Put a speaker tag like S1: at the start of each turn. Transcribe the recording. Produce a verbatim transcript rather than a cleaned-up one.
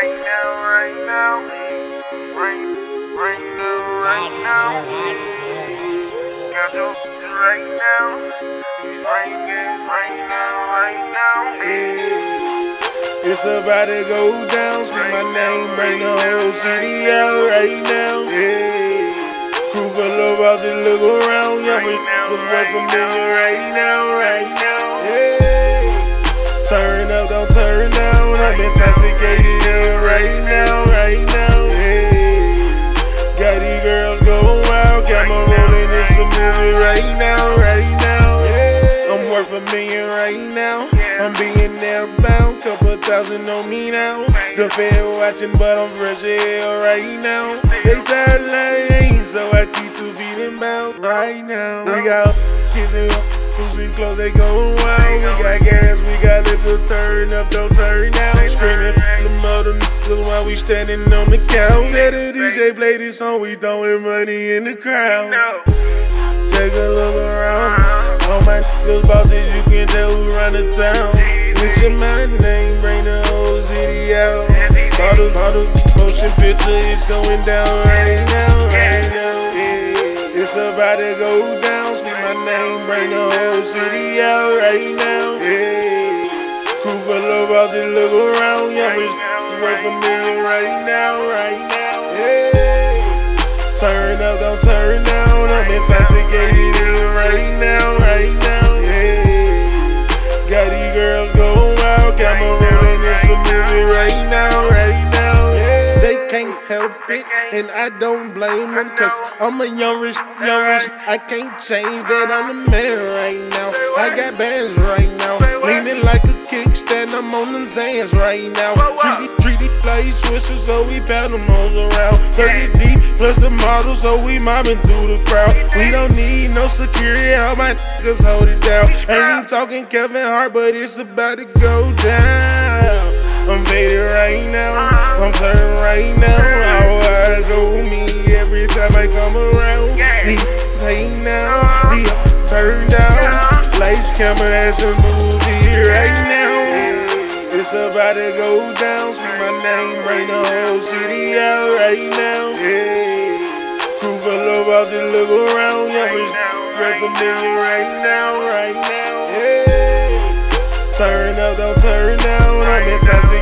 S1: right now, right now. Right, right now, right now. Got your right now. Right now, right now, right now.
S2: Yeah. It's about to go down. Speak my name, bring the whole city out right now. Yeah. Crew full of bosses, look around. Young bitches worth a million right now, right now. Yeah. Turn up, don't turn down. I'm intoxicated right now, right now. Yeah. Got these girls going wild. Camera rolling, it's a movie right now, right now. Yeah. I'm worth a million right now. I'm being there bound. Couple thousand on me now. The Fed watching, but I'm fresh as hell right now. They sideline, so I keep two feet in bound right now. We got kissing, pussy clothes, they going wild. We got gas, we got liquor, turn up, don't turn down. Screaming for the mother niggas while we standing on the couch. Let the D J play this song, we throwing money in the crowd. Take a look around. All my niggas bosses, you can tell who run the town. Mention my name, bring the whole city out. Bottles, bottles, motion picture, it's going down right now, right now. Yeah. It's about to go down. Speak my name, bring the whole city out right now. Yeah. Crew full of bosses, look around. Young bitch worth a million right now, right now. Yeah. Turn up, don't turn down. I'm intoxicated right now, right now. Yeah. Got these girls going wild. Camera rolling, it's a movie right now, right now. Yeah. They can't help it, and I don't blame them, cause I'm a young rich, young rich. I can't change that, I'm the man right now. I got bands right now, leaning like a kickstand, I'm on them Zans right now. Treat it, treat it like switches, so we pat them hoes around. thirty deep, plus the model, so we mobbing through the crowd. We don't need no security, all my niggas hold it down. Ain't talking Kevin Hart, but it's about to go down. I'm faded right now, I'm turning right now. All eyes on me every time I come around. These hate now, we turn down. Lights, camera, that's a movie right now. It's about to go down. Speak my name, bring the whole city out right now. Yeah. Crew full of bosses, look around. Young bitch worth a million right now, right now. Yeah. Turn up, don't turn down. I'm intoxicated.